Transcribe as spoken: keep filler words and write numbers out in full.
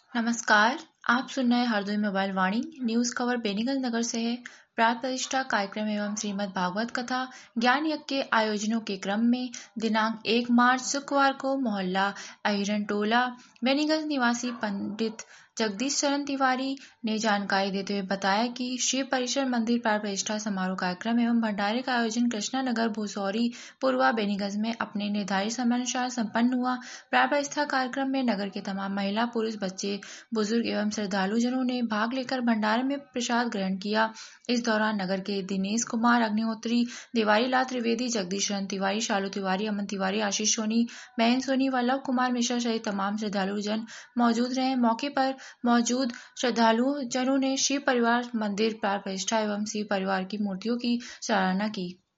नमस्कार। आप सुन रहे हरदोई मोबाइल वाणी न्यूज खबर बेनीगंज नगर से है। प्राण प्रतिष्ठा कार्यक्रम एवं श्रीमद् भागवत कथा ज्ञान यज्ञ के आयोजनों के क्रम में दिनांक एक मार्च शुक्रवार को मोहल्ला अहिरन टोला बेनीगंज निवासी पंडित जगदीश चरण तिवारी ने जानकारी देते हुए बताया कि शिव परिसर मंदिर प्राण प्रतिष्ठा समारोह कार्यक्रम एवं भंडारे का आयोजन कृष्णा नगर भूसौरी पूर्वा बेनीगंज में अपने निर्धारित समयानुसार संपन्न हुआ। प्राण प्रतिष्ठा कार्यक्रम में नगर के तमाम महिला पुरुष बच्चे बुजुर्ग एवं श्रद्धालुजनों ने भाग लेकर भंडारे में प्रसाद ग्रहण किया। इस दौरान नगर के दिनेश कुमार अग्निहोत्री, दिवारी लाल त्रिवेदी, जगदीश चरण तिवारी, शालू तिवारी, अमन तिवारी, आशीष सोनी, महेंद्र सोनी, वल्लभ कुमार मिश्रा सहित तमाम श्रद्धालु जन मौजूद रहे। मौके पर मौजूद श्रद्धालु जनों ने शिव परिवार मंदिर प्राण प्रतिष्ठा एवं शिव परिवार की मूर्तियों की सराहना की।